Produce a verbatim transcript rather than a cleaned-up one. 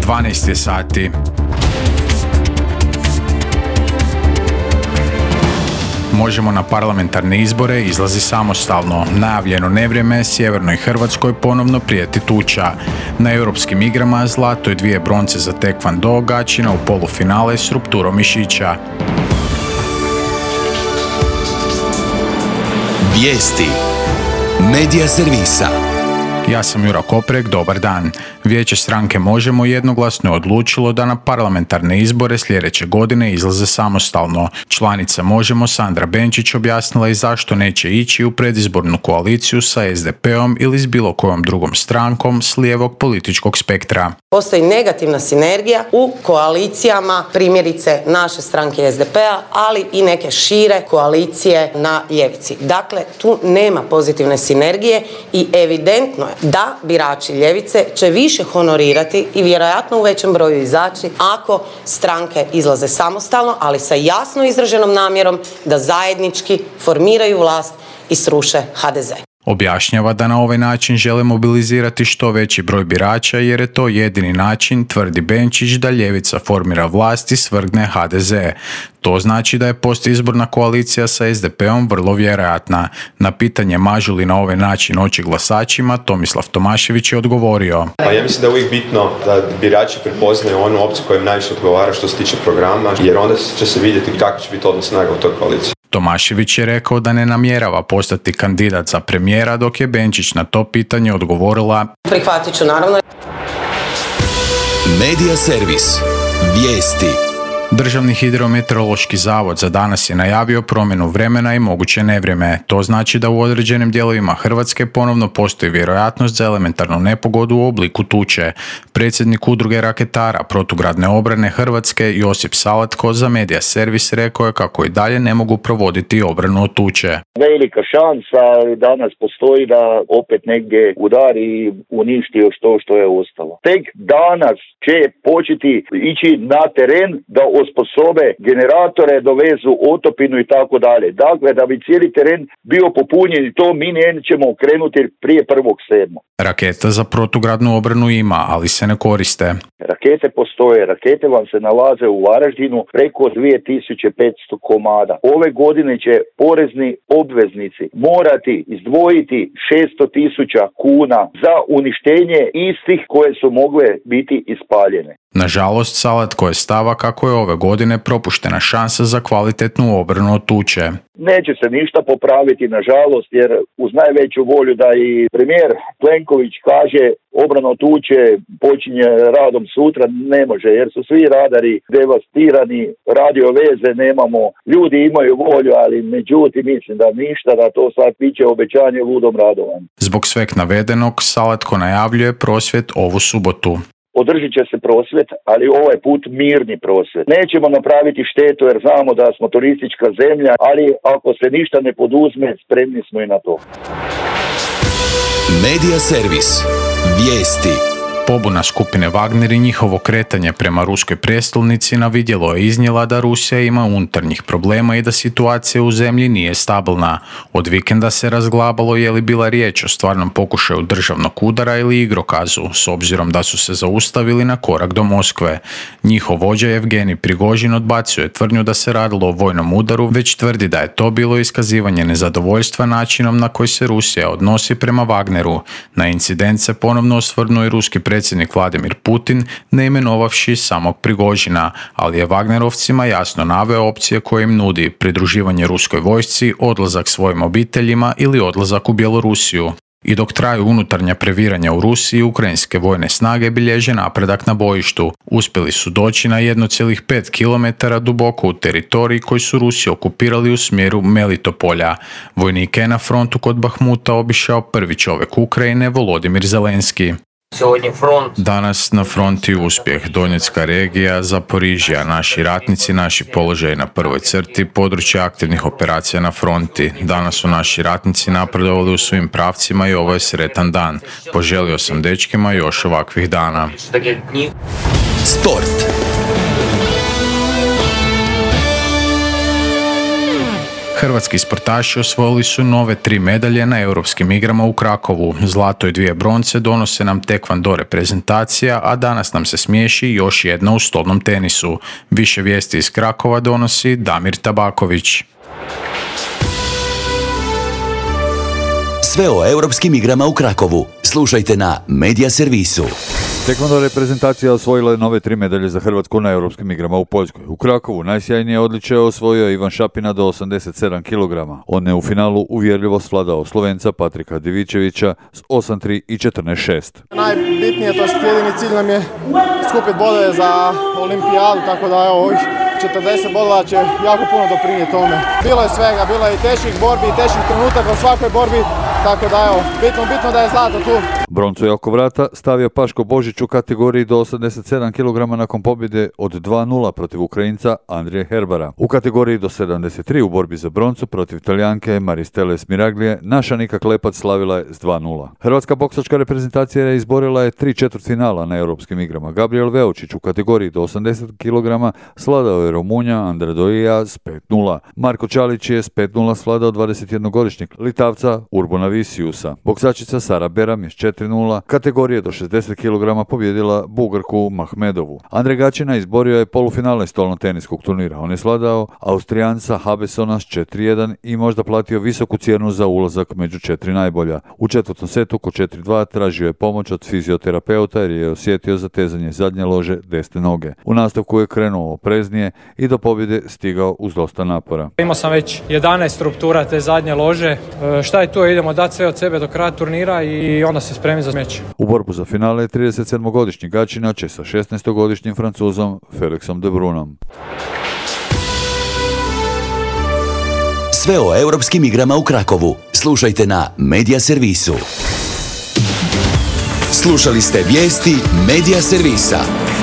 dvanaest je sati. Možemo na parlamentarne izbore izlazi samostalno. Najavljeno nevrijeme sjevernoj Hrvatskoj ponovno prijeti tuča. Na europskim igrama zlato i dvije bronce za tekvando, gaćina u polufinale s rupturom mišića. Vijesti Medija servisa. Ja sam Jura Koprek, dobar dan. Vijeće stranke Možemo jednoglasno je odlučilo da na parlamentarne izbore sljedeće godine izlaze samostalno. Članica Možemo Sandra Benčić objasnila je zašto neće ići u predizbornu koaliciju sa es de peom ili s bilo kojom drugom strankom s lijevog političkog spektra. Postoji negativna sinergija u koalicijama, primjerice naše stranke es de pea, ali i neke šire koalicije na ljevici. Dakle, tu nema pozitivne sinergije i evidentno je da birači ljevice će više honorirati i vjerojatno u većem broju izaći ako stranke izlaze samostalno, ali sa jasno izraženom namjerom da zajednički formiraju vlast i sruše ha de ze. Objašnjava da na ovaj način žele mobilizirati što veći broj birača jer je to jedini način, tvrdi Benčić, da ljevica formira vlast i svrgne ha de ze. To znači da je postizborna koalicija sa es de peom vrlo vjerojatna. Na pitanje mažu li na ovaj način oči glasačima, Tomislav Tomašević je odgovorio. Pa ja mislim da je uvijek bitno da birači prepoznaju onu opciju koja im najviše odgovara što se tiče programa, jer onda će se vidjeti kako će biti odnos snaga u toj koaliciji. Tomašević je rekao da ne namjerava postati kandidat za premijera, dok je Benčić na to pitanje odgovorila: Prihvatit ću naravno. Medija servis. Vijesti. Državni hidrometeorološki zavod za danas je najavio promjenu vremena i moguće nevrijeme. To znači da u određenim dijelovima Hrvatske ponovno postoji vjerojatnost za elementarnu nepogodu u obliku tuče. Predsjednik udruge raketara protugradne obrane Hrvatske Josip Salatko za Medija servis rekao je kako i dalje ne mogu provoditi obranu od tuče. Velika šansa danas postoji da opet negdje udari i uništi još to što je ostalo. Tek danas će početi ići na teren da osposobe generatore, dovezu otopinu i tako dalje. Dakle, da bi cijeli teren bio popunjen i to mi nećemo krenuti prije prvog sedmog. Raketa za protugradnu obranu ima, ali se ne koriste. Rakete postoje. Rakete vam se nalaze u Varaždinu preko dvije tisuće petsto komada. Ove godine će porezni obveznici morati izdvojiti šesto tisuća kuna za uništenje istih koje su mogle biti ispaljene. Nažalost, Salatko je stava kako je ove godine propuštena šansa za kvalitetnu obranu od tuče. Neće se ništa popraviti, nažalost, jer uz najveću volju da i premijer Plenković kaže obrana od tuče počinje radom sutra, ne može, jer su svi radari devastirani, radio veze nemamo, ljudi imaju volju, ali međutim mislim da ništa, da to sad piće obećanje ludom radovanju. Zbog sveg navedenog, Salatko najavljuje prosvjed ovu subotu. Održit će se prosvjed, ali ovaj put mirni prosvjed. Nećemo napraviti štetu jer znamo da smo turistička zemlja, ali ako se ništa ne poduzme, spremni smo i na to. Medija servis. Vijesti. Pobuna skupine Wagner i njihovo kretanje prema ruskoj prijestolnici na vidjelo je iznijela da Rusija ima unutarnjih problema i da situacija u zemlji nije stabilna. Od vikenda se razglabalo je li bila riječ o stvarnom pokušaju državnog udara ili igrokazu, s obzirom da su se zaustavili na korak do Moskve. Njihov vođa Evgenij Prigožin odbacio je tvrdnju da se radilo o vojnom udaru, već tvrdi da je to bilo iskazivanje nezadovoljstva načinom na koji se Rusija odnosi prema Wagneru. Na incident se ponovno osvrnuo i ruski predsjednik predsjednik Vladimir Putin, ne imenovavši samog Prigožina, ali je Wagnerovcima jasno naveo opcije koje im nudi: pridruživanje ruskoj vojsci, odlazak svojim obiteljima ili odlazak u Bjelorusiju. I dok traju unutarnja previranja u Rusiji, ukrajinske vojne snage bilježe napredak na bojištu. Uspjeli su doći na jedan zarez pet kilometara duboko u teritorij koji su Rusi okupirali u smjeru Melitopolja. Vojnike je na frontu kod Bahmuta obišao prvi čovjek Ukrajine, Volodimir Zelenski. Danas na fronti uspjeh, Donjecka regija, Zaporižja, naši ratnici, naši položaji na prvoj crti, područje aktivnih operacija na fronti. Danas su naši ratnici napredovali u svim pravcima i ovo je sretan dan. Poželio sam dečkima još ovakvih dana. Sport. Hrvatski sportaši osvojili su nove tri medalje na europskim igrama u Krakovu. Zlato i dvije bronce donose nam tekvando reprezentacija, a danas nam se smiješi još jedna u stolnom tenisu. Više vijesti iz Krakova donosi Damir Tabaković. Sve o europskim igrama u Krakovu slušajte na Medija servisu. Tekvando reprezentacija osvojila je nove tri medalje za Hrvatsku na europskim igrama u Poljskoj. U Krakovu najsjajnije odličje osvojio je Ivan Šapina do osamdeset sedam kilograma. On je u finalu uvjerljivo svladao Slovenca Patrika Divičevića s osam tri i četrnaest šest. Najbitnije, to je jedini cilj nam je skupiti bodove za olimpijadu, tako da evo, ovih četrdeset bodova će jako puno doprinijeti tome. Bilo je svega, bilo je i teških borbi i teških trenutaka u svakoj borbi, tako da evo, bitno, bitno da je zlato tu. Broncu je oko vrata stavio Paško Božić u kategoriji do osamdeset sedam kilograma nakon pobjede od dva nula protiv Ukrajinca Andrije Herbara. U kategoriji do sedamdeset tri u borbi za broncu protiv Talijanke Maristele Smiraglije naša Nika Klepac slavila je s dva nula. Hrvatska boksačka reprezentacija izborila je tri četvrtfinala na europskim igrama. Gabriel Veučić u kategoriji do osamdeset kilograma svladao je Rumunja Andre Doija s pet nula. Marko Čalić je s pet nula svladao dvadesetjednogodišnjeg Litavca Urbana Visiusa. Boksačica Sara Beram je s četiri nula kategorije do šezdeset kilograma pobjedila Bugarku Mahmedovu. Andrej Gačina izborio je polufinale stolno-teniskog turnira. On je svladao Austrijanca Habesona s četiri jedan i možda platio visoku cijenu za ulazak među četiri najbolja. U četvrtom setu kod četiri dva tražio je pomoć od fizioterapeuta jer je osjetio zatezanje zadnje lože desne noge. U nastavku je krenuo opreznije i do pobjede stigao uz dosta napora. Imao sam već jedanaest ruptura te zadnje lože. E, šta je to? Idemo dati sve od sebe do kraja turnira i onda se spremi za meč. U borbu za finale trideset sedmogodišnji Gačina će sa šesnaestogodišnjim Francuzom Felixom de Brunom. Sve o europskim igrama u Krakovu slušajte na Medija servisu. Slušali ste vijesti Medija servisa.